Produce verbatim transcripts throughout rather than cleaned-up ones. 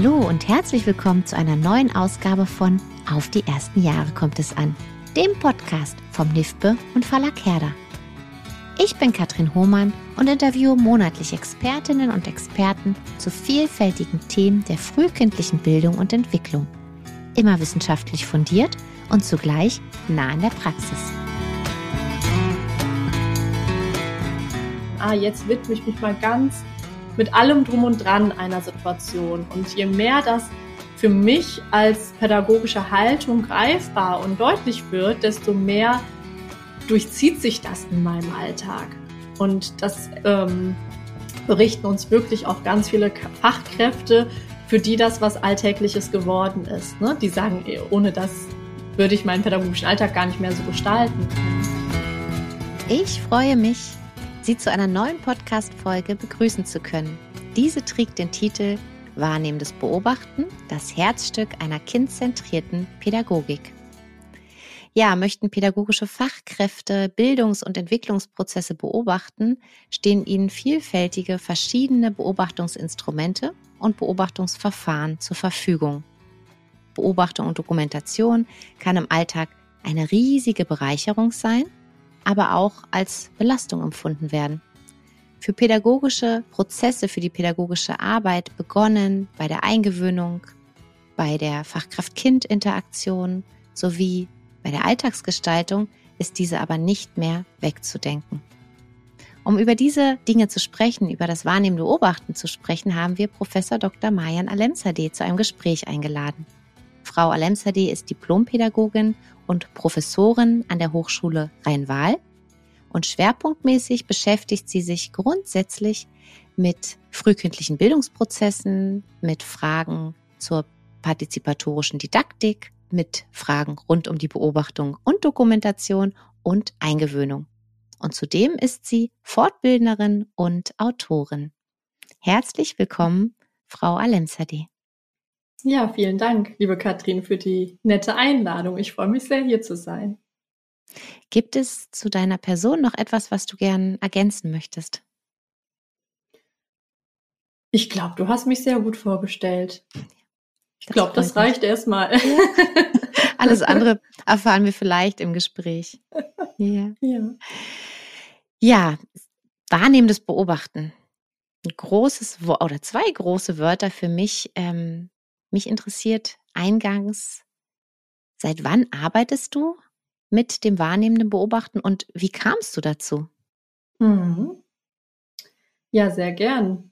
Hallo und herzlich willkommen zu einer neuen Ausgabe von Auf die ersten Jahre kommt es an, dem Podcast vom NIFBE und Verlag Herder. Ich bin Katrin Hohmann und interviewe monatlich Expertinnen und Experten zu vielfältigen Themen der frühkindlichen Bildung und Entwicklung. Immer wissenschaftlich fundiert und zugleich nah an der Praxis. Ah, jetzt widme ich mich mal ganz mit allem Drum und Dran einer Situation. Und je mehr das für mich als pädagogische Haltung greifbar und deutlich wird, desto mehr durchzieht sich das in meinem Alltag. Und das ähm, berichten uns wirklich auch ganz viele Fachkräfte, für die das was Alltägliches geworden ist. Ne? Die sagen, ohne das würde ich meinen pädagogischen Alltag gar nicht mehr so gestalten. Ich freue mich, Sie zu einer neuen Podcast-Folge begrüßen zu können. Diese trägt den Titel Wahrnehmendes Beobachten, das Herzstück einer kindzentrierten Pädagogik. Ja, möchten pädagogische Fachkräfte Bildungs- und Entwicklungsprozesse beobachten, stehen ihnen vielfältige verschiedene Beobachtungsinstrumente und Beobachtungsverfahren zur Verfügung. Beobachtung und Dokumentation kann im Alltag eine riesige Bereicherung sein, aber auch als Belastung empfunden werden. Für pädagogische Prozesse, für die pädagogische Arbeit, begonnen bei der Eingewöhnung, bei der Fachkraft-Kind-Interaktion sowie bei der Alltagsgestaltung, ist diese aber nicht mehr wegzudenken. Um über diese Dinge zu sprechen, über das wahrnehmende Beobachten zu sprechen, haben wir Professor Doktor Marjan Alemzadeh zu einem Gespräch eingeladen. Frau Alemzadeh ist Diplompädagogin und Professorin an der Hochschule Rhein-Waal und schwerpunktmäßig beschäftigt sie sich grundsätzlich mit frühkindlichen Bildungsprozessen, mit Fragen zur partizipatorischen Didaktik, mit Fragen rund um die Beobachtung und Dokumentation und Eingewöhnung. Und zudem ist sie Fortbildnerin und Autorin. Herzlich willkommen, Frau Alemzadeh. Ja, vielen Dank, liebe Katrin, für die nette Einladung. Ich freue mich sehr, hier zu sein. Gibt es zu deiner Person noch etwas, was du gern ergänzen möchtest? Ich glaube, du hast mich sehr gut vorgestellt. Ich Das glaube, das freut mich. reicht erstmal. Ja. Alles andere erfahren wir vielleicht im Gespräch. Ja, Ja. ja, wahrnehmendes Beobachten. Ein großes Wort oder zwei große Wörter für mich. Ähm, mich interessiert eingangs, seit wann arbeitest du mit dem wahrnehmenden Beobachten und wie kamst du dazu? Mhm. Ja, sehr gern.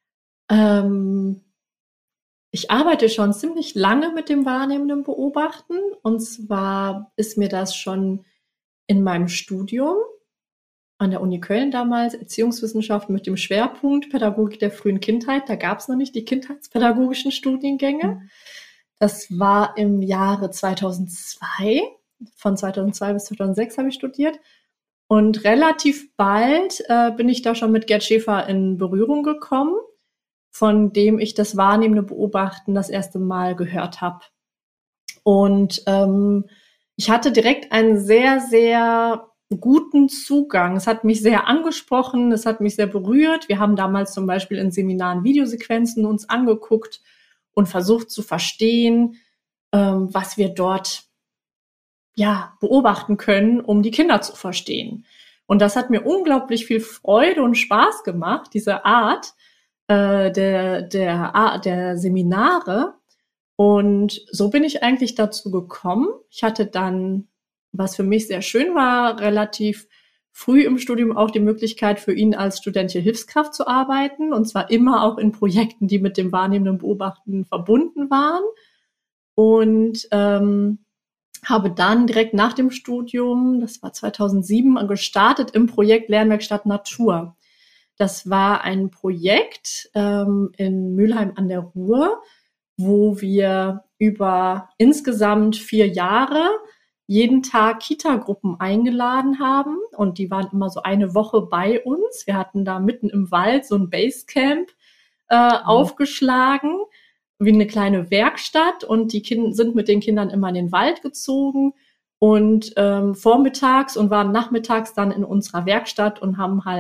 Ähm, ich arbeite schon ziemlich lange mit dem wahrnehmenden Beobachten. Und zwar ist mir das schon in meinem Studium an der Uni Köln damals, Erziehungswissenschaften mit dem Schwerpunkt Pädagogik der frühen Kindheit. Da gab es noch nicht die kindheitspädagogischen Studiengänge. Mhm. Das war im Jahre zweitausendzwei. Von zweitausendzwei bis zweitausendsechs habe ich studiert. Und relativ bald äh, bin ich da schon mit Gerd Schäfer in Berührung gekommen, von dem ich das wahrnehmende Beobachten das erste Mal gehört habe. Und ähm, ich hatte direkt einen sehr, sehr guten Zugang. Es hat mich sehr angesprochen, es hat mich sehr berührt. Wir haben damals zum Beispiel in Seminaren Videosequenzen uns angeguckt und versucht zu verstehen, ähm, was wir dort ja beobachten können, um die Kinder zu verstehen. Und das hat mir unglaublich viel Freude und Spaß gemacht, diese Art äh, der, der, der Seminare. Und so bin ich eigentlich dazu gekommen. Ich hatte dann, was für mich sehr schön war, relativ früh im Studium auch die Möglichkeit für ihn als studentische Hilfskraft zu arbeiten. Und zwar immer auch in Projekten, die mit dem wahrnehmenden Beobachten verbunden waren. Und ähm, habe dann direkt nach dem Studium, das war zweitausendsieben, gestartet im Projekt Lernwerkstatt Natur. Das war ein Projekt ähm, in Mülheim an der Ruhr, wo wir über insgesamt vier Jahre jeden Tag Kita-Gruppen eingeladen haben. Und die waren immer so eine Woche bei uns. Wir hatten da mitten im Wald so ein Basecamp äh, mhm. aufgeschlagen, wie eine kleine Werkstatt. Und die Kinder sind mit den Kindern immer in den Wald gezogen und ähm, vormittags und waren nachmittags dann in unserer Werkstatt und haben halt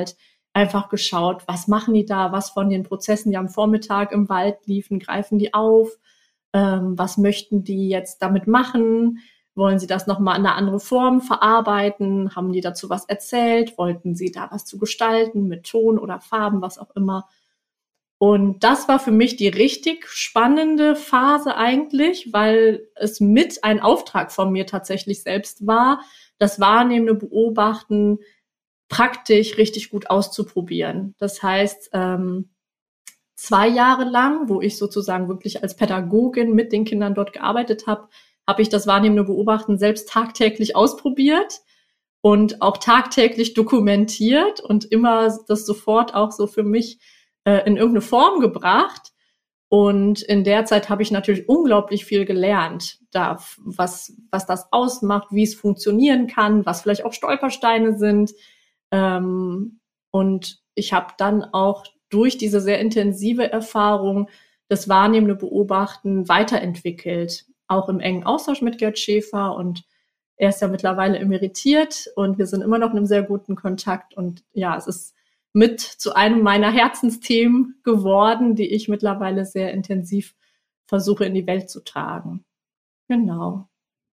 einfach geschaut, was machen die da, was von den Prozessen, die am Vormittag im Wald liefen, greifen die auf, ähm, was möchten die jetzt damit machen, wollen sie das nochmal in eine andere Form verarbeiten, haben die dazu was erzählt, wollten sie da was zu gestalten mit Ton oder Farben, was auch immer. Und das war für mich die richtig spannende Phase eigentlich, weil es mit ein Auftrag von mir tatsächlich selbst war, das wahrnehmende Beobachten praktisch richtig gut auszuprobieren. Das heißt, ähm, zwei Jahre lang, wo ich sozusagen wirklich als Pädagogin mit den Kindern dort gearbeitet habe, habe ich das wahrnehmende Beobachten selbst tagtäglich ausprobiert und auch tagtäglich dokumentiert und immer das sofort auch so für mich äh, in irgendeine Form gebracht. Und in der Zeit habe ich natürlich unglaublich viel gelernt, da was was das ausmacht, wie es funktionieren kann, was vielleicht auch Stolpersteine sind. Ähm, und ich habe dann auch durch diese sehr intensive Erfahrung das wahrnehmende Beobachten weiterentwickelt, auch im engen Austausch mit Gerd Schäfer. Und er ist ja mittlerweile emeritiert und wir sind immer noch in einem sehr guten Kontakt. Und ja, es ist mit zu einem meiner Herzensthemen geworden, die ich mittlerweile sehr intensiv versuche in die Welt zu tragen. Genau.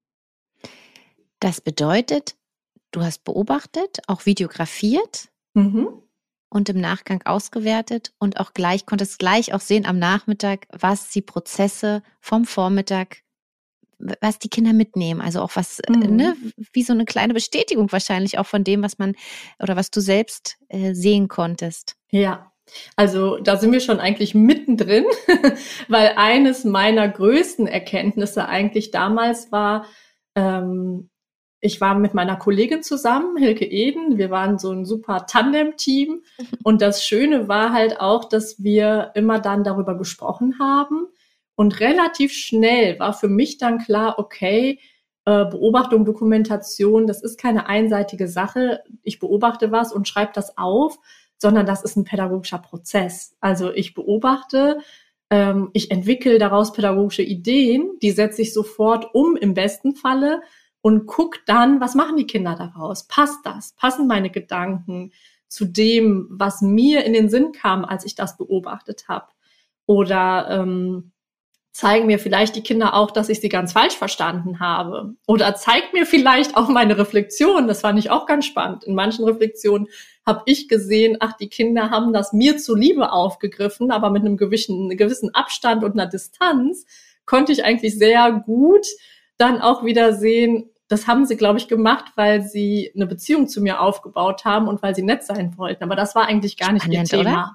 Das bedeutet, du hast beobachtet, auch videografiert Mhm. und im Nachgang ausgewertet und auch gleich, konntest gleich auch sehen am Nachmittag, was die Prozesse vom Vormittag, was die Kinder mitnehmen. Also auch was, Mhm. ne, wie so eine kleine Bestätigung wahrscheinlich auch von dem, was man oder was du selbst äh, sehen konntest. Ja, also da sind wir schon eigentlich mittendrin, weil eines meiner größten Erkenntnisse eigentlich damals war, ähm, ich war mit meiner Kollegin zusammen, Hilke Eden, wir waren so ein super Tandem-Team und das Schöne war halt auch, dass wir immer dann darüber gesprochen haben und relativ schnell war für mich dann klar, okay, äh, Beobachtung, Dokumentation, das ist keine einseitige Sache, ich beobachte was und schreibe das auf, sondern das ist ein pädagogischer Prozess. Also ich beobachte, ähm, ich entwickle daraus pädagogische Ideen, die setze ich sofort um im besten Falle und guck dann, was machen die Kinder daraus? Passt das? Passen meine Gedanken zu dem, was mir in den Sinn kam, als ich das beobachtet habe? Oder ähm, zeigen mir vielleicht die Kinder auch, dass ich sie ganz falsch verstanden habe. Oder zeigt mir vielleicht auch meine Reflexion. Das fand ich auch ganz spannend. In manchen Reflexionen habe ich gesehen, ach, die Kinder haben das mir zuliebe aufgegriffen, aber mit einem gewissen, gewissen Abstand und einer Distanz konnte ich eigentlich sehr gut dann auch wieder sehen, das haben sie, glaube ich, gemacht, weil sie eine Beziehung zu mir aufgebaut haben und weil sie nett sein wollten. Aber das war eigentlich gar nicht Spannend, ihr Thema.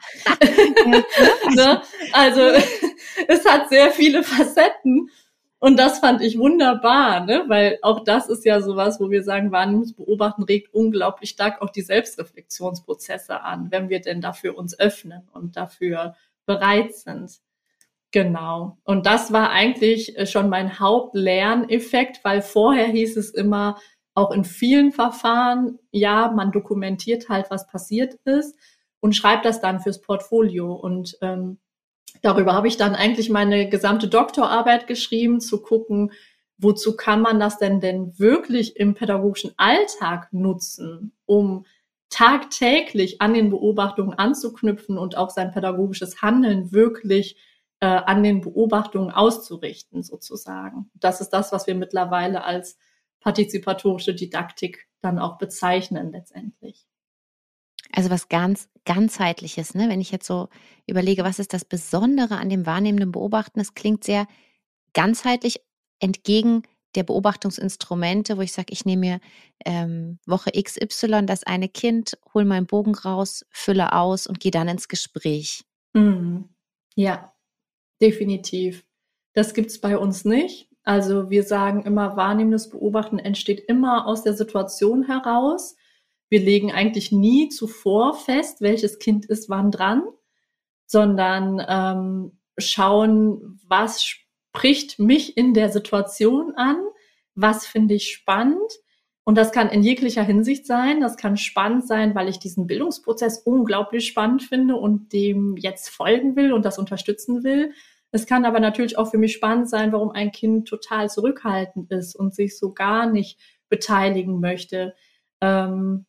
Ne? Also es hat sehr viele Facetten und das fand ich wunderbar, ne? Weil auch das ist ja sowas, wo wir sagen, Wahrnehmungsbeobachten regt unglaublich stark auch die Selbstreflexionsprozesse an, wenn wir denn dafür uns öffnen und dafür bereit sind. Genau. Und das war eigentlich schon mein Hauptlerneffekt, weil vorher hieß es immer, auch in vielen Verfahren, ja, man dokumentiert halt, was passiert ist und schreibt das dann fürs Portfolio. Und ähm, darüber habe ich dann eigentlich meine gesamte Doktorarbeit geschrieben, zu gucken, wozu kann man das denn denn wirklich im pädagogischen Alltag nutzen, um tagtäglich an den Beobachtungen anzuknüpfen und auch sein pädagogisches Handeln wirklich äh, an den Beobachtungen auszurichten, sozusagen. Das ist das, was wir mittlerweile als partizipatorische Didaktik dann auch bezeichnen letztendlich. Also was ganz ganzheitliches, ne? Wenn ich jetzt so überlege, was ist das Besondere an dem wahrnehmenden Beobachten? Es klingt sehr ganzheitlich entgegen der Beobachtungsinstrumente, wo ich sage, ich nehme mir ähm, Woche X Y das eine Kind, hole meinen Bogen raus, fülle aus und gehe dann ins Gespräch. Mhm. Ja, definitiv. Das gibt's bei uns nicht. Also wir sagen immer, wahrnehmendes Beobachten entsteht immer aus der Situation heraus. Wir legen eigentlich nie zuvor fest, welches Kind ist wann dran, sondern ähm, schauen, was spricht mich in der Situation an, was finde ich spannend. Und das kann in jeglicher Hinsicht sein. Das kann spannend sein, weil ich diesen Bildungsprozess unglaublich spannend finde und dem jetzt folgen will und das unterstützen will. Es kann aber natürlich auch für mich spannend sein, warum ein Kind total zurückhaltend ist und sich so gar nicht beteiligen möchte. Ähm,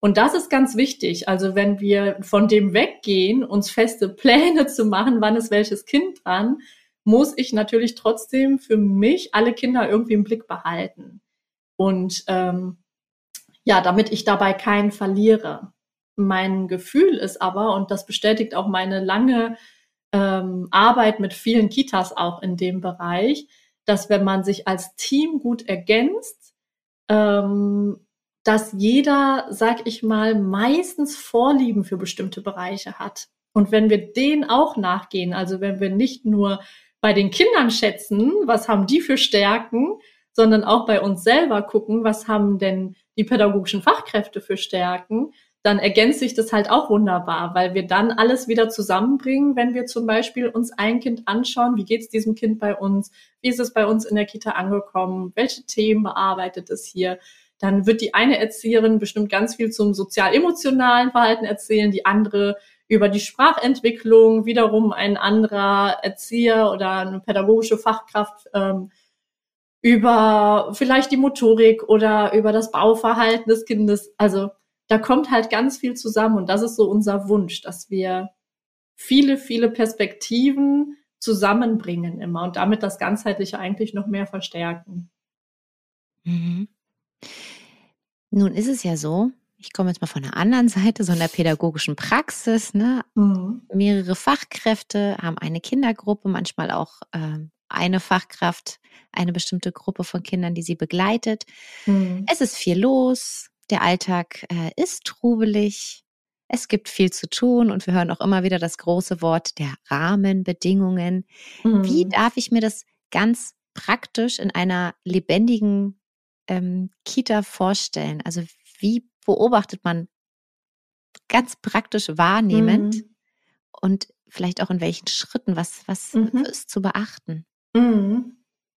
Und das ist ganz wichtig. Also wenn wir von dem weggehen, uns feste Pläne zu machen, wann ist welches Kind dran, muss ich natürlich trotzdem für mich alle Kinder irgendwie im Blick behalten. Und ähm, ja, damit ich dabei keinen verliere. Mein Gefühl ist aber, und das bestätigt auch meine lange ähm, Arbeit mit vielen Kitas auch in dem Bereich, dass wenn man sich als Team gut ergänzt, ähm, dass jeder, sag ich mal, meistens Vorlieben für bestimmte Bereiche hat. Und wenn wir denen auch nachgehen, also wenn wir nicht nur bei den Kindern schätzen, was haben die für Stärken, sondern auch bei uns selber gucken, was haben denn die pädagogischen Fachkräfte für Stärken, dann ergänzt sich das halt auch wunderbar, weil wir dann alles wieder zusammenbringen, wenn wir zum Beispiel uns ein Kind anschauen, wie geht's diesem Kind bei uns, wie ist es bei uns in der Kita angekommen, welche Themen bearbeitet es hier. Dann wird die eine Erzieherin bestimmt ganz viel zum sozial-emotionalen Verhalten erzählen, die andere über die Sprachentwicklung, wiederum ein anderer Erzieher oder eine pädagogische Fachkraft ähm, über vielleicht die Motorik oder über das Bauverhalten des Kindes. Also da kommt halt ganz viel zusammen und das ist so unser Wunsch, dass wir viele, viele Perspektiven zusammenbringen immer und damit das Ganzheitliche eigentlich noch mehr verstärken. Mhm. Nun ist es ja so, ich komme jetzt mal von der anderen Seite, so in der pädagogischen Praxis, ne? Mhm. Mehrere Fachkräfte haben eine Kindergruppe, manchmal auch äh, eine Fachkraft, eine bestimmte Gruppe von Kindern, die sie begleitet. Mhm. Es ist viel los, der Alltag äh, ist trubelig, es gibt viel zu tun und wir hören auch immer wieder das große Wort der Rahmenbedingungen. Mhm. Wie darf ich mir das ganz praktisch in einer lebendigen ähm, Kita vorstellen? Also wie beobachtet man ganz praktisch wahrnehmend mhm. und vielleicht auch in welchen Schritten, was, was mhm. ist zu beachten? Mhm.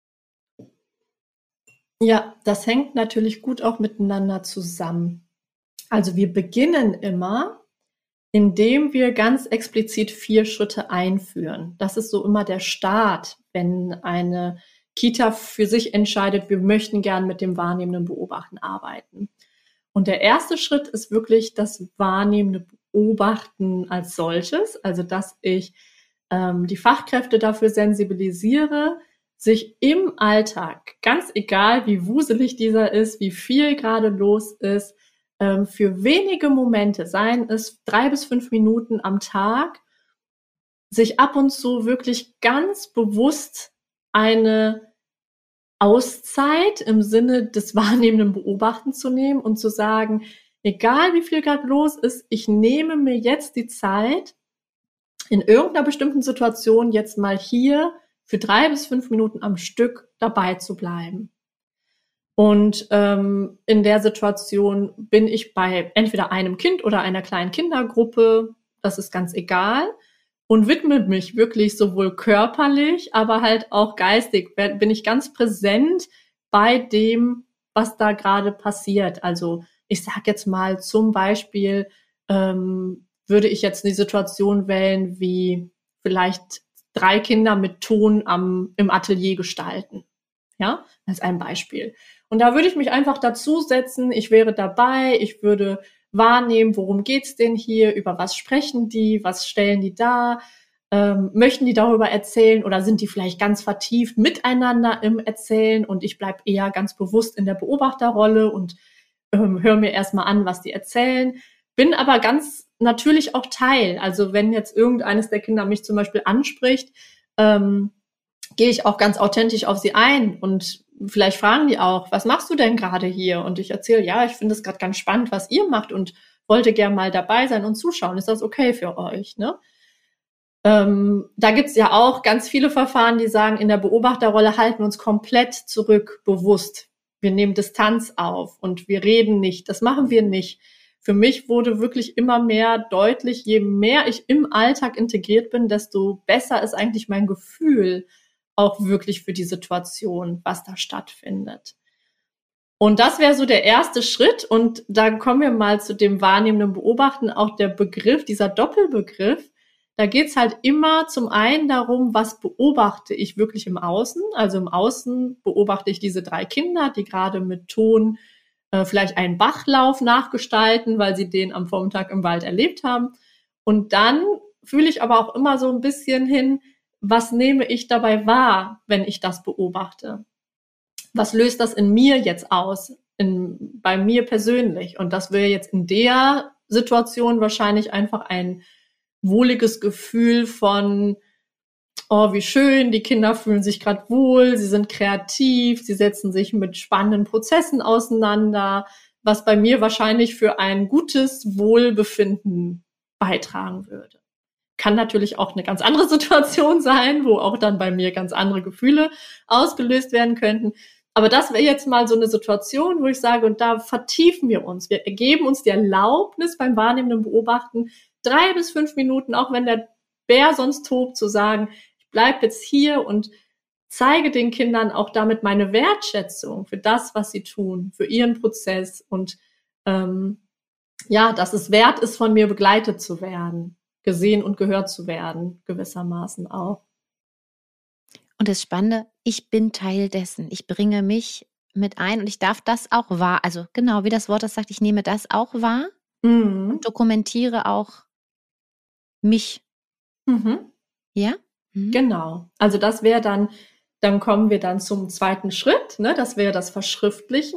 Ja, das hängt natürlich gut auch miteinander zusammen. Also wir beginnen immer, indem wir ganz explizit vier Schritte einführen. Das ist so immer der Start, wenn eine Kita für sich entscheidet, wir möchten gern mit dem wahrnehmenden Beobachten arbeiten. Und der erste Schritt ist wirklich das wahrnehmende Beobachten als solches, also dass ich ähm, die Fachkräfte dafür sensibilisiere, sich im Alltag, ganz egal wie wuselig dieser ist, wie viel gerade los ist, ähm, für wenige Momente, seien es drei bis fünf Minuten am Tag, sich ab und zu wirklich ganz bewusst eine Auszeit im Sinne des wahrnehmenden Beobachten zu nehmen und zu sagen, egal wie viel gerade los ist, ich nehme mir jetzt die Zeit, in irgendeiner bestimmten Situation jetzt mal hier für drei bis fünf Minuten am Stück dabei zu bleiben. Und ähm, in der Situation bin ich bei entweder einem Kind oder einer kleinen Kindergruppe, das ist ganz egal, und widme mich wirklich sowohl körperlich, aber halt auch geistig, bin ich ganz präsent bei dem, was da gerade passiert. Also ich sag jetzt mal zum Beispiel, ähm, würde ich jetzt eine Situation wählen, wie vielleicht drei Kinder mit Ton am, im Atelier gestalten. Ja, als ein Beispiel. Und da würde ich mich einfach dazusetzen, ich wäre dabei, ich würde wahrnehmen, worum geht's denn hier, über was sprechen die, was stellen die dar, ähm, möchten die darüber erzählen oder sind die vielleicht ganz vertieft miteinander im Erzählen und ich bleibe eher ganz bewusst in der Beobachterrolle und ähm, höre mir erstmal an, was die erzählen, bin aber ganz natürlich auch Teil. Also wenn jetzt irgendeines der Kinder mich zum Beispiel anspricht, ähm, gehe ich auch ganz authentisch auf sie ein und vielleicht fragen die auch, was machst du denn gerade hier? Und ich erzähle, ja, ich finde es gerade ganz spannend, was ihr macht und wollte gern mal dabei sein und zuschauen. Ist das okay für euch? Ne? Ähm, da gibt's ja auch ganz viele Verfahren, die sagen, in der Beobachterrolle halten wir uns komplett zurück, bewusst. Wir nehmen Distanz auf und wir reden nicht. Das machen wir nicht. Für mich wurde wirklich immer mehr deutlich, je mehr ich im Alltag integriert bin, desto besser ist eigentlich mein Gefühl auch wirklich für die Situation, was da stattfindet. Und das wäre so der erste Schritt. Und dann kommen wir mal zu dem wahrnehmenden Beobachten, auch der Begriff, dieser Doppelbegriff. Da geht's halt immer zum einen darum, was beobachte ich wirklich im Außen. Also im Außen beobachte ich diese drei Kinder, die gerade mit Ton äh, vielleicht einen Bachlauf nachgestalten, weil sie den am Vormittag im Wald erlebt haben. Und dann fühle ich aber auch immer so ein bisschen hin, was nehme ich dabei wahr, wenn ich das beobachte? Was löst das in mir jetzt aus, in, bei mir persönlich? Und das wäre jetzt in der Situation wahrscheinlich einfach ein wohliges Gefühl von, oh, wie schön, die Kinder fühlen sich gerade wohl, sie sind kreativ, sie setzen sich mit spannenden Prozessen auseinander, was bei mir wahrscheinlich für ein gutes Wohlbefinden beitragen würde. Kann natürlich auch eine ganz andere Situation sein, wo auch dann bei mir ganz andere Gefühle ausgelöst werden könnten. Aber das wäre jetzt mal so eine Situation, wo ich sage, und da vertiefen wir uns. Wir geben uns die Erlaubnis beim wahrnehmenden Beobachten, drei bis fünf Minuten, auch wenn der Bär sonst tobt, zu sagen, ich bleibe jetzt hier und zeige den Kindern auch damit meine Wertschätzung für das, was sie tun, für ihren Prozess und ähm, ja, dass es wert ist, von mir begleitet zu werden, gesehen und gehört zu werden, gewissermaßen auch. Und das Spannende, ich bin Teil dessen. Ich bringe mich mit ein und ich darf das auch wahr. Also genau, wie das Wort das sagt, ich nehme das auch wahr Mhm. und dokumentiere auch mich. Mhm. Ja? Mhm. Genau. Also das wäre dann, dann kommen wir dann zum zweiten Schritt, ne? Das wäre das Verschriftlichen.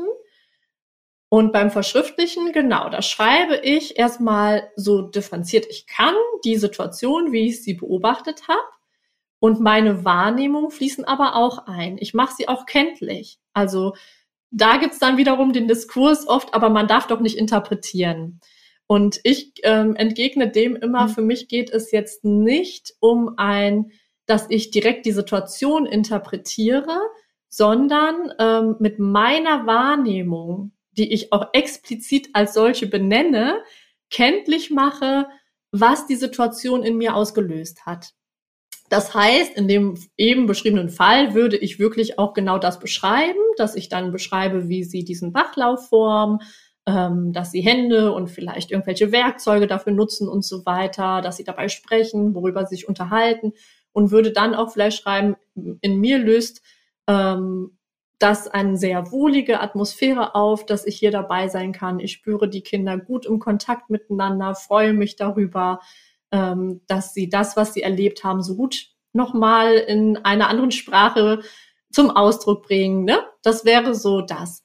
Und beim Verschriftlichen, genau, da schreibe ich erstmal so differenziert ich kann die Situation, wie ich sie beobachtet habe. Und meine Wahrnehmungen fließen aber auch ein. Ich mache sie auch kenntlich. Also da gibt's dann wiederum den Diskurs oft, aber man darf doch nicht interpretieren. Und ich ähm, entgegne dem immer, mhm. für mich geht es jetzt nicht um ein, dass ich direkt die Situation interpretiere, sondern ähm, mit meiner Wahrnehmung, die ich auch explizit als solche benenne, kenntlich mache, was die Situation in mir ausgelöst hat. Das heißt, in dem eben beschriebenen Fall würde ich wirklich auch genau das beschreiben, dass ich dann beschreibe, wie sie diesen Bachlauf formen, ähm, dass sie Hände und vielleicht irgendwelche Werkzeuge dafür nutzen und so weiter, dass sie dabei sprechen, worüber sie sich unterhalten und würde dann auch vielleicht schreiben, in mir löst ähm, das eine sehr wohlige Atmosphäre auf, dass ich hier dabei sein kann. Ich spüre die Kinder gut im Kontakt miteinander, freue mich darüber, ähm, dass sie das, was sie erlebt haben, so gut nochmal in einer anderen Sprache zum Ausdruck bringen. Ne? Das wäre so das.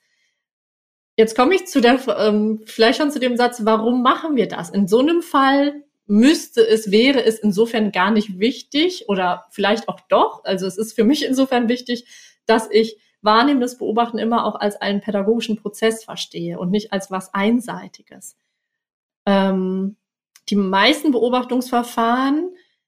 Jetzt komme ich zu der, ähm, vielleicht schon zu dem Satz, warum machen wir das? In so einem Fall müsste es, wäre es insofern gar nicht wichtig oder vielleicht auch doch, also es ist für mich insofern wichtig, dass ich wahrnehmendes Beobachten immer auch als einen pädagogischen Prozess verstehe und nicht als was Einseitiges. Ähm, die meisten Beobachtungsverfahren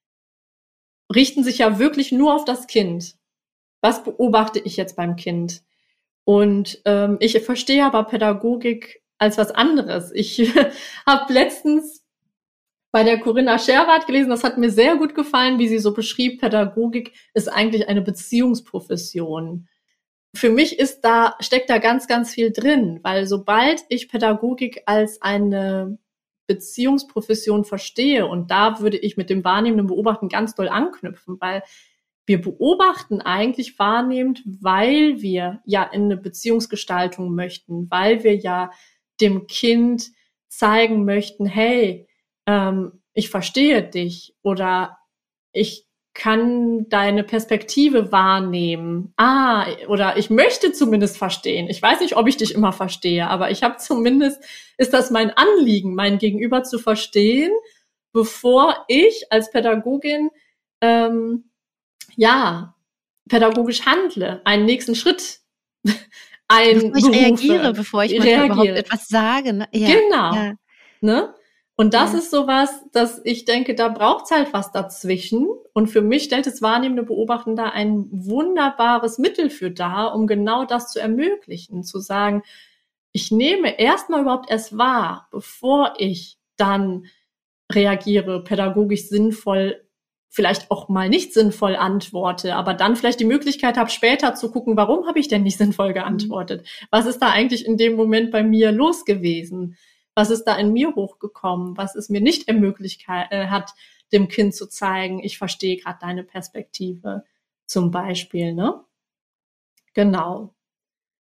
richten sich ja wirklich nur auf das Kind. Was beobachte ich jetzt beim Kind? Und ähm, ich verstehe aber Pädagogik als was anderes. Ich habe letztens bei der Corinna Scherwart gelesen, das hat mir sehr gut gefallen, wie sie so beschrieb, Pädagogik ist eigentlich eine Beziehungsprofession. Für mich ist da, steckt da ganz, ganz viel drin, weil sobald ich Pädagogik als eine Beziehungsprofession verstehe, und da würde ich mit dem wahrnehmenden Beobachten ganz doll anknüpfen, weil wir beobachten eigentlich wahrnehmend, weil wir ja in eine Beziehungsgestaltung möchten, weil wir ja dem Kind zeigen möchten, hey, ähm, ich verstehe dich oder ich kann deine Perspektive wahrnehmen. Ah, oder ich möchte zumindest verstehen. Ich weiß nicht, ob ich dich immer verstehe, aber ich habe zumindest, ist das mein Anliegen, mein Gegenüber zu verstehen, bevor ich als Pädagogin ähm, ja, pädagogisch handle, einen nächsten Schritt einberufe. Bevor ich reagiere, bevor ich manchmal überhaupt etwas sage. Ne? Ja, genau. Ja. Ne? Und das Ja. ist sowas, dass ich denke, da braucht's halt was dazwischen. Und für mich stellt das wahrnehmende Beobachten da ein wunderbares Mittel für dar, um genau das zu ermöglichen, zu sagen, ich nehme erstmal überhaupt erst wahr, bevor ich dann reagiere, pädagogisch sinnvoll, vielleicht auch mal nicht sinnvoll antworte, aber dann vielleicht die Möglichkeit habe, später zu gucken, warum habe ich denn nicht sinnvoll geantwortet? Mhm. Was ist da eigentlich in dem Moment bei mir los gewesen? Was ist da in mir hochgekommen? Was es mir nicht ermöglicht äh, hat, dem Kind zu zeigen, ich verstehe gerade deine Perspektive zum Beispiel, ne? Genau.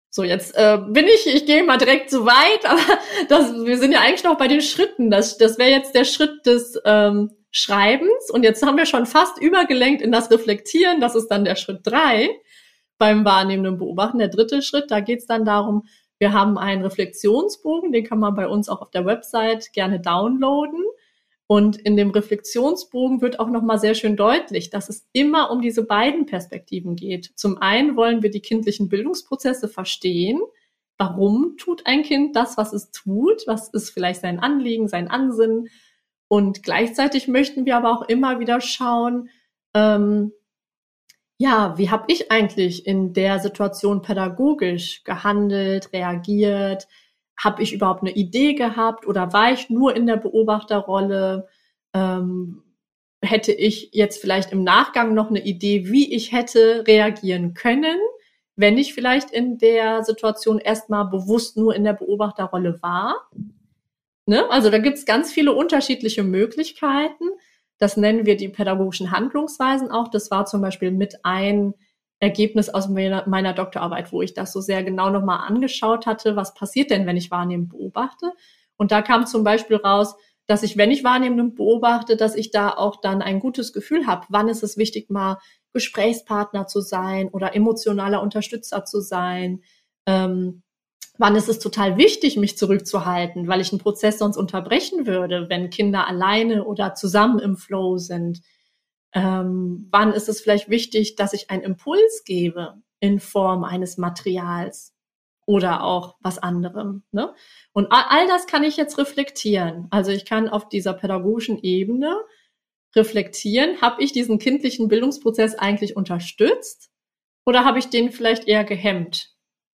So, jetzt äh, bin ich, ich gehe mal direkt so weit, aber das, wir sind ja eigentlich noch bei den Schritten. Das, das wäre jetzt der Schritt des ähm, Schreibens. Und jetzt haben wir schon fast übergelenkt in das Reflektieren. Das ist dann der Schritt drei beim wahrnehmenden Beobachten. Der dritte Schritt, da geht es dann darum, wir haben einen Reflexionsbogen, den kann man bei uns auch auf der Website gerne downloaden. Und in dem Reflexionsbogen wird auch nochmal sehr schön deutlich, dass es immer um diese beiden Perspektiven geht. Zum einen wollen wir die kindlichen Bildungsprozesse verstehen. Warum tut ein Kind das, was es tut? Was ist vielleicht sein Anliegen, sein Ansinnen? Und gleichzeitig möchten wir aber auch immer wieder schauen, ähm, ja, wie habe ich eigentlich in der Situation pädagogisch gehandelt, reagiert? Habe ich überhaupt eine Idee gehabt oder war ich nur in der Beobachterrolle? Ähm, hätte ich jetzt vielleicht im Nachgang noch eine Idee, wie ich hätte reagieren können, wenn ich vielleicht in der Situation erstmal bewusst nur in der Beobachterrolle war? Ne? Also da gibt es ganz viele unterschiedliche Möglichkeiten. Das nennen wir die pädagogischen Handlungsweisen auch. Das war zum Beispiel mit ein Ergebnis aus meiner, meiner Doktorarbeit, wo ich das so sehr genau nochmal angeschaut hatte, was passiert denn, wenn ich wahrnehmend beobachte? Und da kam zum Beispiel raus, dass ich, wenn ich wahrnehmend beobachte, dass ich da auch dann ein gutes Gefühl habe, wann ist es wichtig, mal Gesprächspartner zu sein oder emotionaler Unterstützer zu sein, ähm, wann ist es total wichtig, mich zurückzuhalten, weil ich einen Prozess sonst unterbrechen würde, wenn Kinder alleine oder zusammen im Flow sind. Ähm, wann ist es vielleicht wichtig, dass ich einen Impuls gebe in Form eines Materials oder auch was anderem, ne? Und all, all das kann ich jetzt reflektieren. Also ich kann auf dieser pädagogischen Ebene reflektieren, habe ich diesen kindlichen Bildungsprozess eigentlich unterstützt oder habe ich den vielleicht eher gehemmt?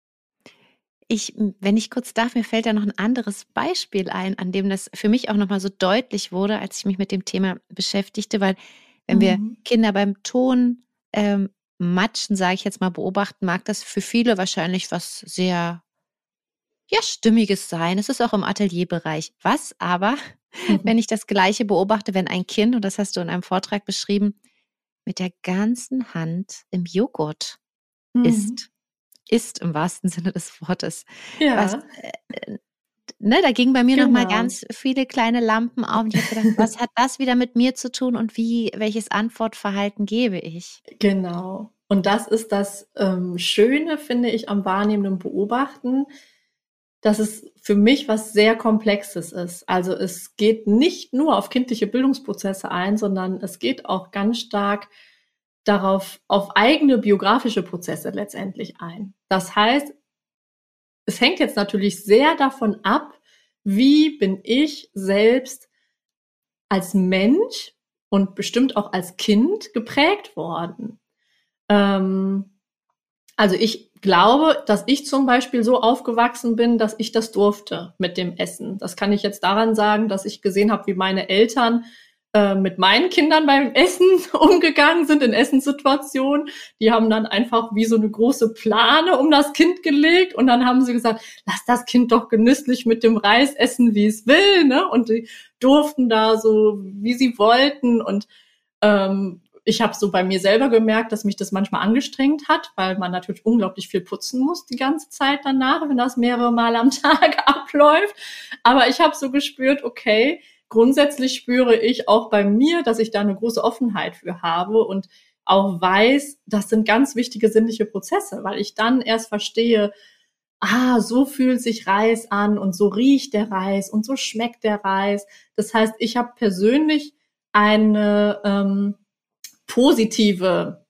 Ich, wenn ich kurz darf, mir fällt da noch ein anderes Beispiel ein, an dem das für mich auch nochmal so deutlich wurde, als ich mich mit dem Thema beschäftigte, weil wenn wir Mhm. Kinder beim Ton ähm, matschen, sage ich jetzt mal, beobachten, mag das für viele wahrscheinlich was sehr, ja, Stimmiges sein. Es ist auch im Atelierbereich. Was aber, wenn ich das Gleiche beobachte, wenn ein Kind, und das hast du in einem Vortrag beschrieben, mit der ganzen Hand im Joghurt Mhm. isst. Isst im wahrsten Sinne des Wortes. Was, Ja, äh, ne, da gingen bei mir noch mal genau. ganz viele kleine Lampen auf und ich habe gedacht, was hat das wieder mit mir zu tun und wie, welches Antwortverhalten gebe ich? Genau. Und das ist das ähm, Schöne, finde ich, am wahrnehmenden Beobachten, dass es für mich was sehr Komplexes ist. Also es geht nicht nur auf kindliche Bildungsprozesse ein, sondern es geht auch ganz stark darauf, auf eigene biografische Prozesse letztendlich ein. Das heißt, es hängt jetzt natürlich sehr davon ab, wie bin ich selbst als Mensch und bestimmt auch als Kind geprägt worden. Ähm, also ich glaube, dass ich zum Beispiel so aufgewachsen bin, dass ich das durfte mit dem Essen. Das kann ich jetzt daran sagen, dass ich gesehen habe, wie meine Eltern äh, mit meinen Kindern beim Essen umgegangen sind in Essenssituationen. Die haben dann einfach wie so eine große Plane um das Kind gelegt und dann haben sie gesagt, lass das Kind doch genüsslich mit dem Reis essen, wie es will, ne? Und die durften da so, wie sie wollten und ähm, ich habe so bei mir selber gemerkt, dass mich das manchmal angestrengt hat, weil man natürlich unglaublich viel putzen muss die ganze Zeit danach, wenn das mehrere Mal am Tag abläuft. Aber ich habe so gespürt, okay, grundsätzlich spüre ich auch bei mir, dass ich da eine große Offenheit für habe und auch weiß, das sind ganz wichtige sinnliche Prozesse, weil ich dann erst verstehe, ah, so fühlt sich Reis an und so riecht der Reis und so schmeckt der Reis. Das heißt, ich habe persönlich eine ähm, positive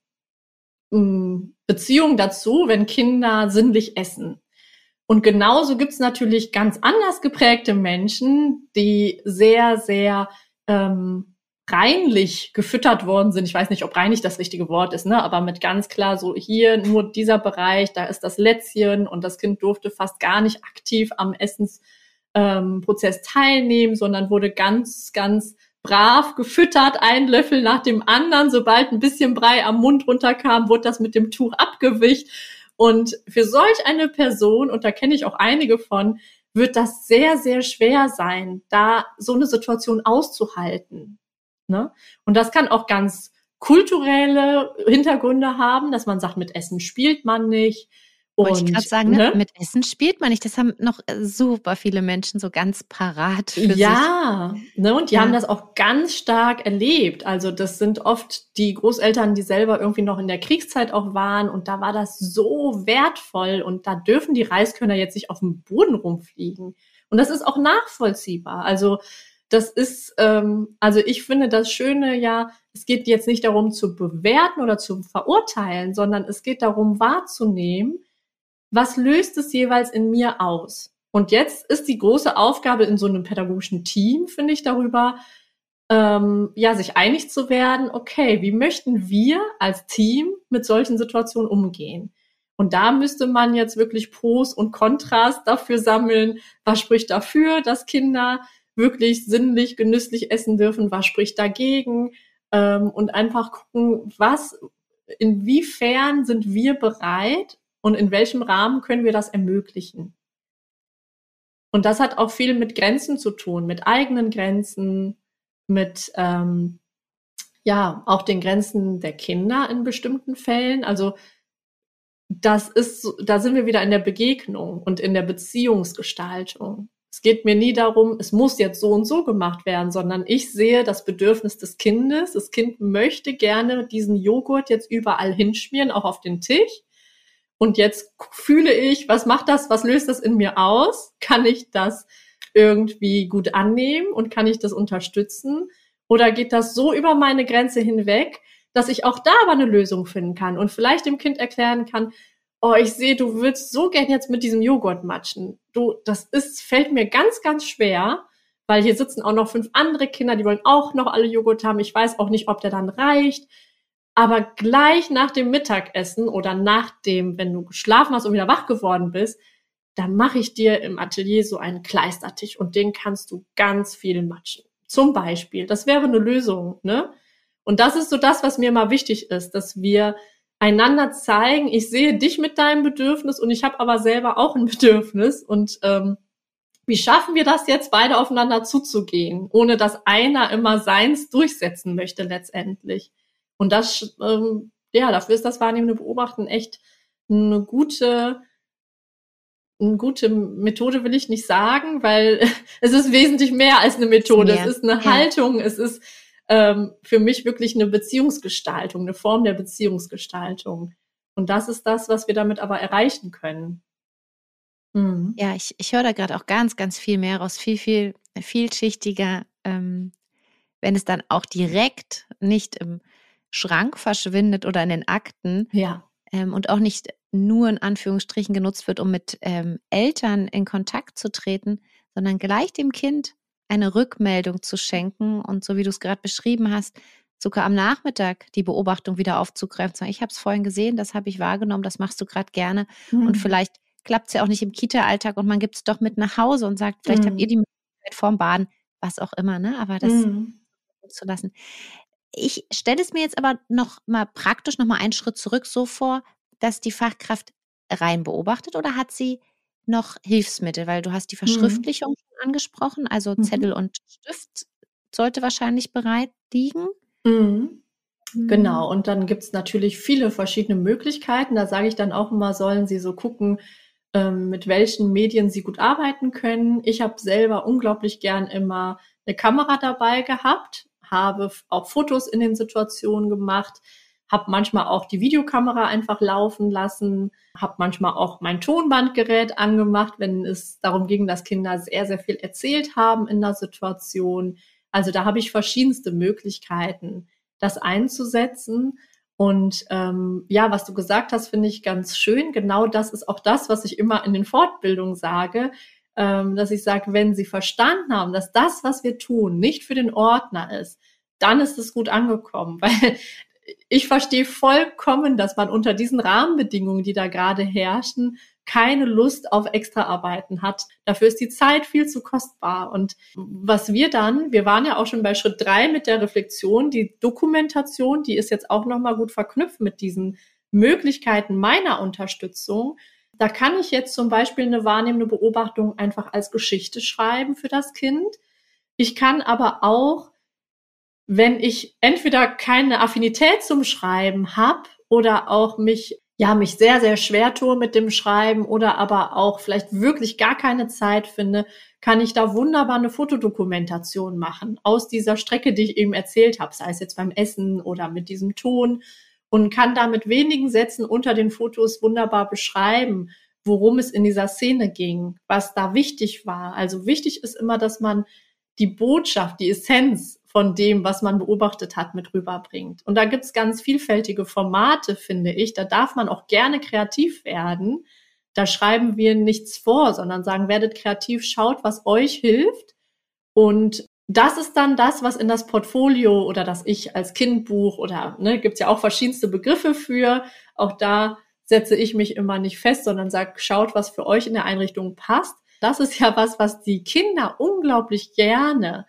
mh, Beziehung dazu, wenn Kinder sinnlich essen. Und genauso gibt's natürlich ganz anders geprägte Menschen, die sehr, sehr ähm, reinlich gefüttert worden sind. Ich weiß nicht, ob reinlich das richtige Wort ist, ne? Aber mit ganz klar so hier nur dieser Bereich, da ist das Lätzchen und das Kind durfte fast gar nicht aktiv am Essensprozess ähm, teilnehmen, sondern wurde ganz, ganz brav gefüttert, ein Löffel nach dem anderen. Sobald ein bisschen Brei am Mund runterkam, wurde das mit dem Tuch abgewischt. Und für solch eine Person, und da kenne ich auch einige von, wird das sehr, sehr schwer sein, da so eine Situation auszuhalten. Ne? Und das kann auch ganz kulturelle Hintergründe haben, dass man sagt, mit Essen spielt man nicht Wollte ich Und, gerade sagen, ne, ne? mit Essen spielt man nicht. Das haben noch äh, super viele Menschen so ganz parat für sich. Ja, ne, und die haben Ja. das auch ganz stark erlebt. Also das sind oft die Großeltern, die selber irgendwie noch in der Kriegszeit auch waren und da war das so wertvoll und da dürfen die Reiskörner jetzt nicht auf dem Boden rumfliegen. Und das ist auch nachvollziehbar. Also das ist, ähm, also ich finde das Schöne ja, es geht jetzt nicht darum zu bewerten oder zu verurteilen, sondern es geht darum wahrzunehmen, was löst es jeweils in mir aus? Und jetzt ist die große Aufgabe in so einem pädagogischen Team, finde ich, darüber, ähm, ja, sich einig zu werden, okay, wie möchten wir als Team mit solchen Situationen umgehen? Und da müsste man jetzt wirklich Pros und Kontras dafür sammeln. Was spricht dafür, dass Kinder wirklich sinnlich, genüsslich essen dürfen? Was spricht dagegen? Ähm, und einfach gucken, was, inwiefern sind wir bereit und in welchem Rahmen können wir das ermöglichen? Und das hat auch viel mit Grenzen zu tun, mit eigenen Grenzen, mit ähm, ja auch den Grenzen der Kinder in bestimmten Fällen. Also das ist, da sind wir wieder in der Begegnung und in der Beziehungsgestaltung. Es geht mir nie darum, es muss jetzt so und so gemacht werden, sondern ich sehe das Bedürfnis des Kindes. Das Kind möchte gerne diesen Joghurt jetzt überall hinschmieren, auch auf den Tisch. Und jetzt fühle ich, was macht das, was löst das in mir aus? Kann ich das irgendwie gut annehmen und kann ich das unterstützen? Oder geht das so über meine Grenze hinweg, dass ich auch da aber eine Lösung finden kann und vielleicht dem Kind erklären kann, oh, ich sehe, du willst so gern jetzt mit diesem Joghurt matschen. Du, das ist, fällt mir ganz, ganz schwer, weil hier sitzen auch noch fünf andere Kinder, die wollen auch noch alle Joghurt haben. Ich weiß auch nicht, ob der dann reicht. Aber gleich nach dem Mittagessen oder nach dem, wenn du geschlafen hast und wieder wach geworden bist, dann mache ich dir im Atelier so einen Kleistertisch und den kannst du ganz viel matschen. Zum Beispiel. Das wäre eine Lösung, ne? Und das ist so das, was mir immer wichtig ist, dass wir einander zeigen, ich sehe dich mit deinem Bedürfnis und ich habe aber selber auch ein Bedürfnis. Und ähm, wie schaffen wir das jetzt, beide aufeinander zuzugehen, ohne dass einer immer seins durchsetzen möchte letztendlich? Und das, ähm, ja, dafür ist das wahrnehmende Beobachten echt eine gute, eine gute Methode, will ich nicht sagen, weil es ist wesentlich mehr als eine Methode. Mehr. Es ist eine Ja. Haltung, es ist ähm, für mich wirklich eine Beziehungsgestaltung, eine Form der Beziehungsgestaltung. Und das ist das, was wir damit aber erreichen können. Mhm. Ja, ich, ich höre da gerade auch ganz, ganz viel mehr raus, viel, viel vielschichtiger, ähm, wenn es dann auch direkt nicht im Schrank verschwindet oder in den Akten Ja. ähm, und auch nicht nur in Anführungsstrichen genutzt wird, um mit ähm, Eltern in Kontakt zu treten, sondern gleich dem Kind eine Rückmeldung zu schenken und so wie du es gerade beschrieben hast, sogar am Nachmittag die Beobachtung wieder aufzugreifen. Sagen, ich habe es vorhin gesehen, das habe ich wahrgenommen, das machst du gerade gerne Mhm. und vielleicht klappt es ja auch nicht im Kita-Alltag und man gibt es doch mit nach Hause und sagt, vielleicht Mhm. habt ihr die Möglichkeit vorm Baden, was auch immer, ne? Aber das Mhm. zu lassen. Ich stelle es mir jetzt aber noch mal praktisch noch mal einen Schritt zurück so vor, dass die Fachkraft rein beobachtet oder hat sie noch Hilfsmittel? Weil du hast die Mhm. Verschriftlichung schon angesprochen, also Zettel Mhm. und Stift sollte wahrscheinlich bereit liegen. Mhm. Mhm. Genau, und dann gibt's natürlich viele verschiedene Möglichkeiten. Da sage ich dann auch immer, sollen Sie so gucken, ähm, mit welchen Medien Sie gut arbeiten können. Ich habe selber unglaublich gern immer eine Kamera dabei gehabt, habe auch Fotos in den Situationen gemacht, habe manchmal auch die Videokamera einfach laufen lassen, habe manchmal auch mein Tonbandgerät angemacht, wenn es darum ging, dass Kinder sehr, sehr viel erzählt haben in der Situation. Also da habe ich verschiedenste Möglichkeiten, das einzusetzen. Und ähm, ja, was du gesagt hast, finde ich ganz schön. Genau das ist auch das, was ich immer in den Fortbildungen sage, ähm, dass ich sage, wenn sie verstanden haben, dass das, was wir tun, nicht für den Ordner ist, dann ist es gut angekommen. Weil ich verstehe vollkommen, dass man unter diesen Rahmenbedingungen, die da gerade herrschen, keine Lust auf Extraarbeiten hat. Dafür ist die Zeit viel zu kostbar. Und was wir dann, wir waren ja auch schon bei Schritt drei mit der Reflexion, die Dokumentation, die ist jetzt auch nochmal gut verknüpft mit diesen Möglichkeiten meiner Unterstützung. Da kann ich jetzt zum Beispiel eine wahrnehmende Beobachtung einfach als Geschichte schreiben für das Kind. Ich kann aber auch, wenn ich entweder keine Affinität zum Schreiben habe oder auch mich ja, mich sehr, sehr schwer tue mit dem Schreiben oder aber auch vielleicht wirklich gar keine Zeit finde, kann ich da wunderbar eine Fotodokumentation machen aus dieser Strecke, die ich eben erzählt habe, sei es jetzt beim Essen oder mit diesem Ton, und kann da mit wenigen Sätzen unter den Fotos wunderbar beschreiben, worum es in dieser Szene ging, was da wichtig war. Also wichtig ist immer, dass man die Botschaft, die Essenz von dem, was man beobachtet hat, mit rüberbringt. Und da gibt's ganz vielfältige Formate, finde ich. Da darf man auch gerne kreativ werden. Da schreiben wir nichts vor, sondern sagen, werdet kreativ, schaut, was euch hilft. Und das ist dann das, was in das Portfolio oder das Ich als Kindbuch oder, ne, gibt's ja auch verschiedenste Begriffe für. Auch da setze ich mich immer nicht fest, sondern sage, schaut, was für euch in der Einrichtung passt. Das ist ja was, was die Kinder unglaublich gerne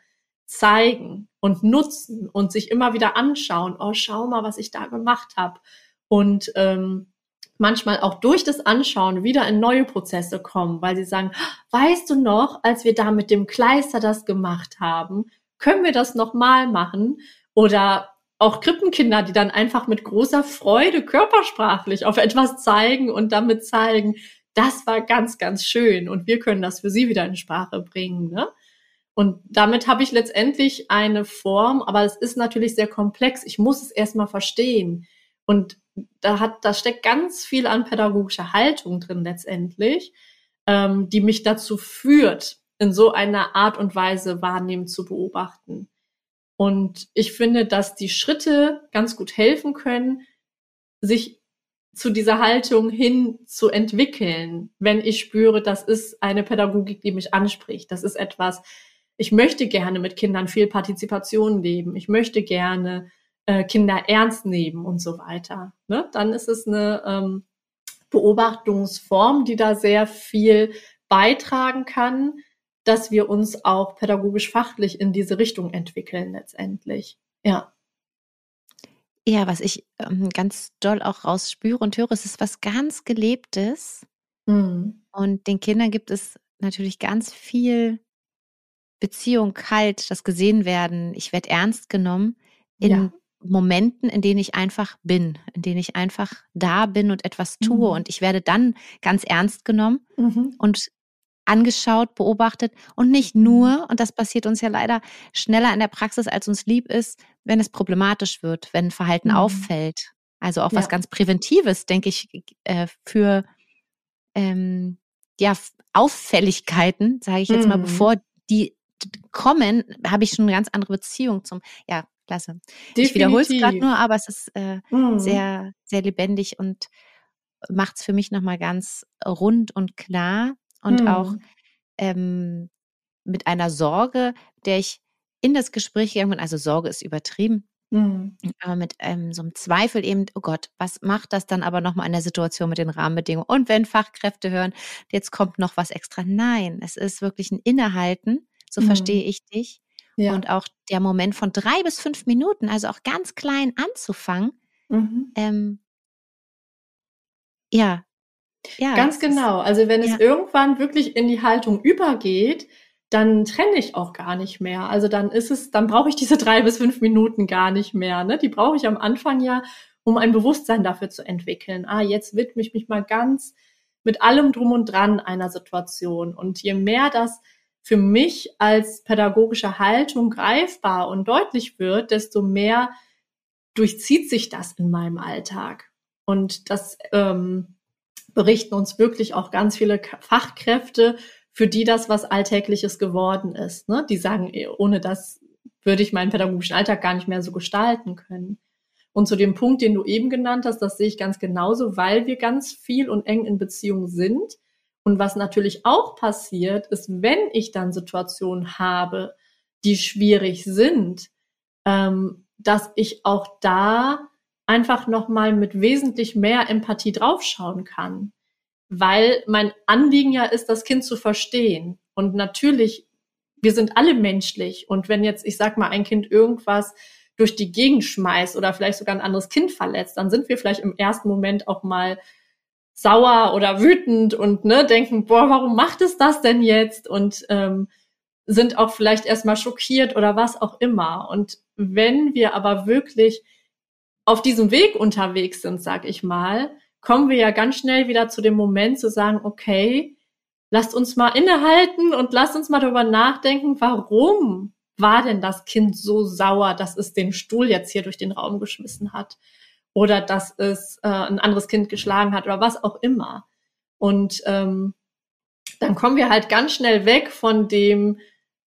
zeigen und nutzen und sich immer wieder anschauen. Oh, schau mal, was ich da gemacht habe. Und ähm, manchmal auch durch das Anschauen wieder in neue Prozesse kommen, weil sie sagen, weißt du noch, als wir da mit dem Kleister das gemacht haben, können wir das nochmal machen? Oder auch Krippenkinder, die dann einfach mit großer Freude körpersprachlich auf etwas zeigen und damit zeigen, das war ganz, ganz schön und wir können das für sie wieder in Sprache bringen, ne? Und damit habe ich letztendlich eine Form, aber es ist natürlich sehr komplex. Ich muss es erstmal verstehen. Und da hat, da steckt ganz viel an pädagogischer Haltung drin letztendlich, ähm, die mich dazu führt, in so einer Art und Weise wahrnehmen zu beobachten. Und ich finde, dass die Schritte ganz gut helfen können, sich zu dieser Haltung hin zu entwickeln, wenn ich spüre, das ist eine Pädagogik, die mich anspricht. Das ist etwas, ich möchte gerne mit Kindern viel Partizipation leben. Ich möchte gerne äh, Kinder ernst nehmen und so weiter. Ne? Dann ist es eine ähm, Beobachtungsform, die da sehr viel beitragen kann, dass wir uns auch pädagogisch-fachlich in diese Richtung entwickeln letztendlich. Ja. Ja, was ich ähm, ganz doll auch rausspüre und höre, es ist was ganz Gelebtes. Mhm. Und den Kindern gibt es natürlich ganz viel Beziehung, kalt, das gesehen werden. Ich werde ernst genommen in Ja. Momenten, in denen ich einfach bin, in denen ich einfach da bin und etwas tue. Mhm. Und ich werde dann ganz ernst genommen Mhm. und angeschaut, beobachtet und nicht nur, und das passiert uns ja leider schneller in der Praxis, als uns lieb ist, wenn es problematisch wird, wenn Verhalten Mhm. auffällt. Also auch was Ja. ganz Präventives, denke ich, äh, für ähm, ja, Auffälligkeiten, sage ich jetzt mal, Mhm. bevor die kommen, habe ich schon eine ganz andere Beziehung zum, ja, klasse. Ich wiederhole es gerade Definitiv. nur, aber es ist äh, Mhm. sehr, sehr lebendig und macht es für mich nochmal ganz rund und klar und auch Mhm. ähm, mit einer Sorge, der ich in das Gespräch gegangen bin, also Sorge ist übertrieben, Mhm. aber mit ähm, so einem Zweifel eben, oh Gott, was macht das dann aber nochmal in der Situation mit den Rahmenbedingungen? Und wenn Fachkräfte hören, jetzt kommt noch was extra. Nein, es ist wirklich ein Innehalten, so verstehe Mhm. ich dich. Ja. Und auch der Moment von drei bis fünf Minuten, also auch ganz klein anzufangen, Mhm. ähm, ja, ja, Ganz es ist, genau. Also wenn es ja, irgendwann wirklich in die Haltung übergeht, dann trenne ich auch gar nicht mehr. Also dann ist es, dann brauche ich diese drei bis fünf Minuten gar nicht mehr. Ne? Die brauche ich am Anfang ja, um ein Bewusstsein dafür zu entwickeln. Ah, jetzt widme ich mich mal ganz mit allem drum und dran einer Situation. Und je mehr das für mich als pädagogische Haltung greifbar und deutlich wird, desto mehr durchzieht sich das in meinem Alltag. Und das ähm, berichten uns wirklich auch ganz viele Fachkräfte, für die das was Alltägliches geworden ist. Ne? Die sagen, ohne das würde ich meinen pädagogischen Alltag gar nicht mehr so gestalten können. Und zu dem Punkt, den du eben genannt hast, das sehe ich ganz genauso, weil wir ganz viel und eng in Beziehung sind. Und was natürlich auch passiert, ist, wenn ich dann Situationen habe, die schwierig sind, ähm, dass ich auch da einfach nochmal mit wesentlich mehr Empathie draufschauen kann. Weil mein Anliegen ja ist, das Kind zu verstehen. Und natürlich, wir sind alle menschlich. Und wenn jetzt, ich sag mal, ein Kind irgendwas durch die Gegend schmeißt oder vielleicht sogar ein anderes Kind verletzt, dann sind wir vielleicht im ersten Moment auch mal sauer oder wütend und ne, denken, boah, warum macht es das denn jetzt? Und ähm, sind auch vielleicht erstmal schockiert oder was auch immer. Und wenn wir aber wirklich auf diesem Weg unterwegs sind, sag ich mal, kommen wir ja ganz schnell wieder zu dem Moment zu sagen, okay, lasst uns mal innehalten und lasst uns mal darüber nachdenken, warum war denn das Kind so sauer, dass es den Stuhl jetzt hier durch den Raum geschmissen hat oder dass es äh, ein anderes Kind geschlagen hat oder was auch immer. Und ähm, dann kommen wir halt ganz schnell weg von dem,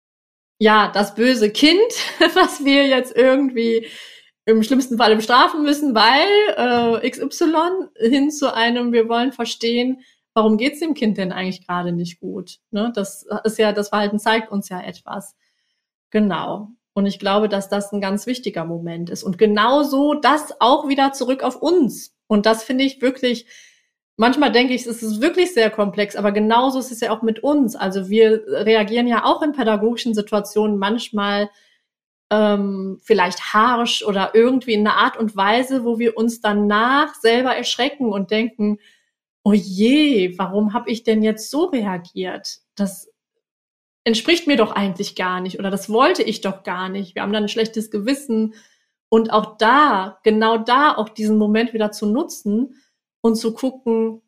ja, das böse Kind, was wir jetzt irgendwie im schlimmsten Fall bestrafen müssen, weil äh, X Y, hin zu einem, wir wollen verstehen, warum geht's dem Kind denn eigentlich gerade nicht gut? Ne? Das ist ja, das Verhalten zeigt uns ja etwas. Genau. Und ich glaube, dass das ein ganz wichtiger Moment ist. Und genauso das auch wieder zurück auf uns. Und das finde ich wirklich, manchmal denke ich, es ist wirklich sehr komplex, aber genauso ist es ja auch mit uns. Also wir reagieren ja auch in pädagogischen Situationen manchmal ähm, vielleicht harsch oder irgendwie in einer Art und Weise, wo wir uns danach selber erschrecken und denken, oh je, warum habe ich denn jetzt so reagiert? Das entspricht mir doch eigentlich gar nicht oder das wollte ich doch gar nicht. Wir haben dann ein schlechtes Gewissen und auch da, genau da auch diesen Moment wieder zu nutzen und zu gucken,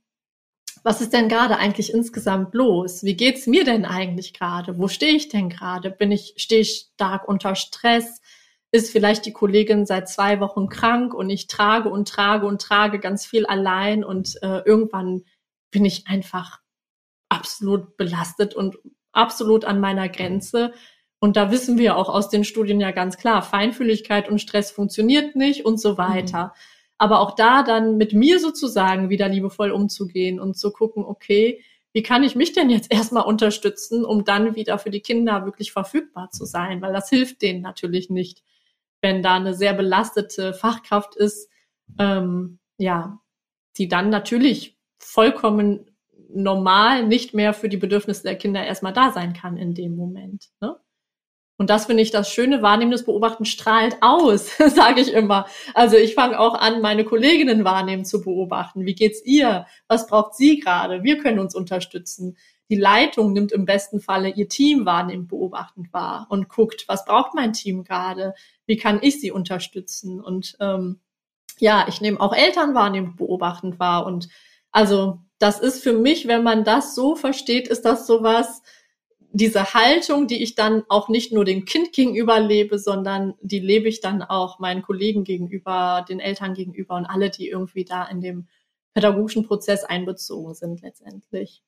was ist denn gerade eigentlich insgesamt los? Wie geht's mir denn eigentlich gerade? Wo stehe ich denn gerade? Bin ich, stehe ich stark unter Stress? Ist vielleicht die Kollegin seit zwei Wochen krank und ich trage und trage und trage ganz viel allein und äh, irgendwann bin ich einfach absolut belastet und absolut an meiner Grenze. Und da wissen wir auch aus den Studien ja ganz klar, Feinfühligkeit und Stress funktioniert nicht und so weiter. Mhm. Aber auch da dann mit mir sozusagen wieder liebevoll umzugehen und zu gucken, okay, wie kann ich mich denn jetzt erstmal unterstützen, um dann wieder für die Kinder wirklich verfügbar zu sein? Weil das hilft denen natürlich nicht, wenn da eine sehr belastete Fachkraft ist, ähm, ja, die dann natürlich vollkommen normal nicht mehr für die Bedürfnisse der Kinder erstmal da sein kann in dem Moment. Ne? Und das finde ich das Schöne, wahrnehmendes Beobachten strahlt aus, sage ich immer. Also ich fange auch an, meine Kolleginnen wahrnehmen zu beobachten. Wie geht's ihr? Was braucht sie gerade? Wir können uns unterstützen. Die Leitung nimmt im besten Falle ihr Team wahrnehmend beobachtend wahr und guckt, was braucht mein Team gerade? Wie kann ich sie unterstützen? Und ähm, ja, ich nehme auch Eltern wahrnehmend beobachtend wahr. Und also das ist für mich, wenn man das so versteht, ist das sowas, diese Haltung, die ich dann auch nicht nur dem Kind gegenüber lebe, sondern die lebe ich dann auch meinen Kollegen gegenüber, den Eltern gegenüber und alle, die irgendwie da in dem pädagogischen Prozess einbezogen sind letztendlich.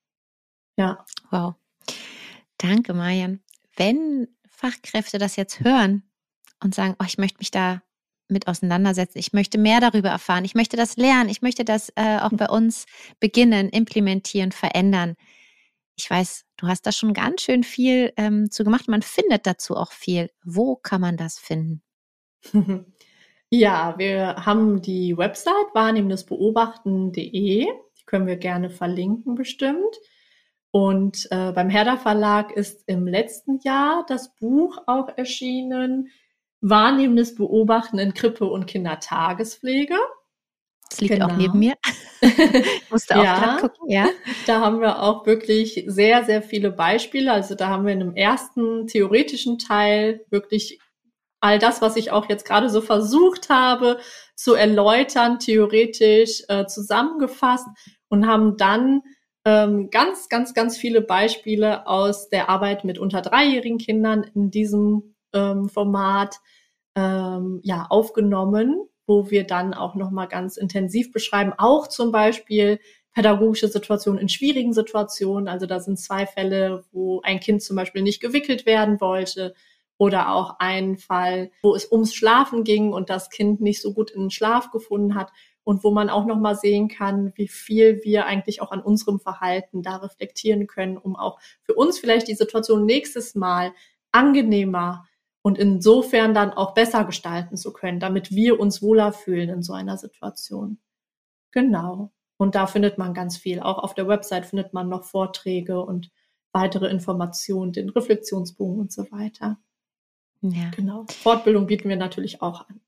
Ja. Wow. Danke, Marian. Wenn Fachkräfte das jetzt hören und sagen, oh, ich möchte mich da mit auseinandersetzen, ich möchte mehr darüber erfahren, ich möchte das lernen, ich möchte das äh, auch bei uns beginnen, implementieren, verändern. Ich weiß, du hast da schon ganz schön viel ähm, zu gemacht. Man findet dazu auch viel. Wo kann man das finden? Ja, wir haben die Website wahrnehmendes beobachten punkt de. Die können wir gerne verlinken bestimmt. Und äh, beim Herder Verlag ist im letzten Jahr das Buch auch erschienen, Wahrnehmendes Beobachten in Krippe- und Kindertagespflege. Das liegt genau auch neben mir. Ich musste auch ja, gerade gucken, ja. Da haben wir auch wirklich sehr, sehr viele Beispiele. Also da haben wir in einem ersten theoretischen Teil wirklich all das, was ich auch jetzt gerade so versucht habe zu erläutern, theoretisch äh, zusammengefasst und haben dann ähm, ganz, ganz, ganz viele Beispiele aus der Arbeit mit unter dreijährigen Kindern in diesem ähm, Format ähm, ja aufgenommen, wo wir dann auch nochmal ganz intensiv beschreiben, auch zum Beispiel pädagogische Situationen in schwierigen Situationen. Also da sind zwei Fälle, wo ein Kind zum Beispiel nicht gewickelt werden wollte oder auch ein Fall, wo es ums Schlafen ging und das Kind nicht so gut in den Schlaf gefunden hat und wo man auch nochmal sehen kann, wie viel wir eigentlich auch an unserem Verhalten da reflektieren können, um auch für uns vielleicht die Situation nächstes Mal angenehmer und insofern dann auch besser gestalten zu können, damit wir uns wohler fühlen in so einer Situation. Genau. Und da findet man ganz viel. Auch auf der Website findet man noch Vorträge und weitere Informationen, den Reflexionsbogen und so weiter. Ja. Genau. Fortbildung bieten wir natürlich auch an.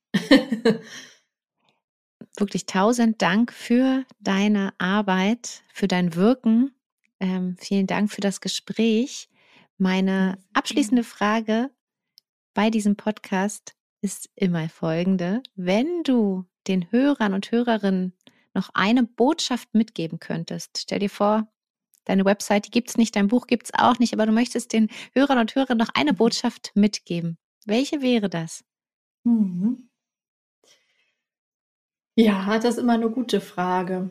Wirklich tausend Dank für deine Arbeit, für dein Wirken. Ähm, vielen Dank für das Gespräch. Meine abschließende Frage bei diesem Podcast ist immer folgende. Wenn du den Hörern und Hörerinnen noch eine Botschaft mitgeben könntest, stell dir vor, deine Website, die gibt es nicht, dein Buch gibt es auch nicht, aber du möchtest den Hörern und Hörern noch eine Botschaft mitgeben. Welche wäre das? Mhm. Ja, das ist immer eine gute Frage.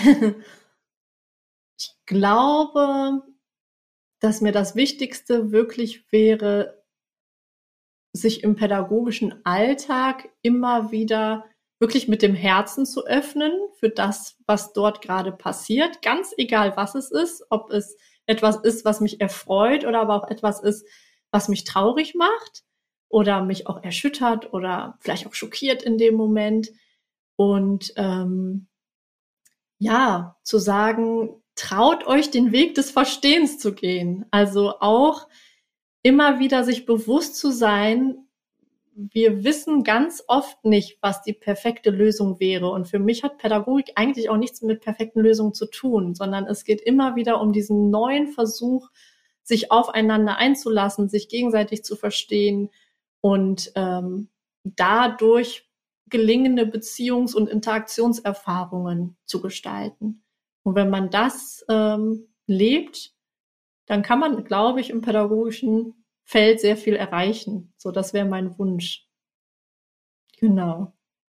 Ich glaube, dass mir das Wichtigste wirklich wäre, sich im pädagogischen Alltag immer wieder wirklich mit dem Herzen zu öffnen für das, was dort gerade passiert, ganz egal, was es ist, ob es etwas ist, was mich erfreut oder aber auch etwas ist, was mich traurig macht oder mich auch erschüttert oder vielleicht auch schockiert in dem Moment. Und ähm, ja, zu sagen, traut euch den Weg des Verstehens zu gehen. Also auch immer wieder sich bewusst zu sein, wir wissen ganz oft nicht, was die perfekte Lösung wäre. Und für mich hat Pädagogik eigentlich auch nichts mit perfekten Lösungen zu tun, sondern es geht immer wieder um diesen neuen Versuch, sich aufeinander einzulassen, sich gegenseitig zu verstehen und ähm, dadurch gelingende Beziehungs- und Interaktionserfahrungen zu gestalten. Und wenn man das ähm, lebt, dann kann man, glaube ich, im pädagogischen Feld sehr viel erreichen. So, das wäre mein Wunsch. Genau.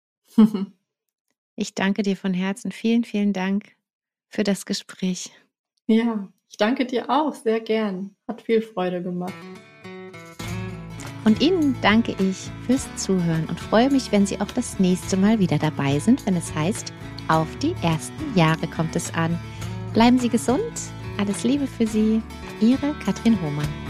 Ich danke dir von Herzen. Vielen, vielen Dank für das Gespräch. Ja, ich danke dir auch sehr gern. Hat viel Freude gemacht. Und Ihnen danke ich fürs Zuhören und freue mich, wenn Sie auch das nächste Mal wieder dabei sind, wenn es heißt, auf die ersten Jahre kommt es an. Bleiben Sie gesund. Alles Liebe für Sie. Ihre Katrin Hohmann.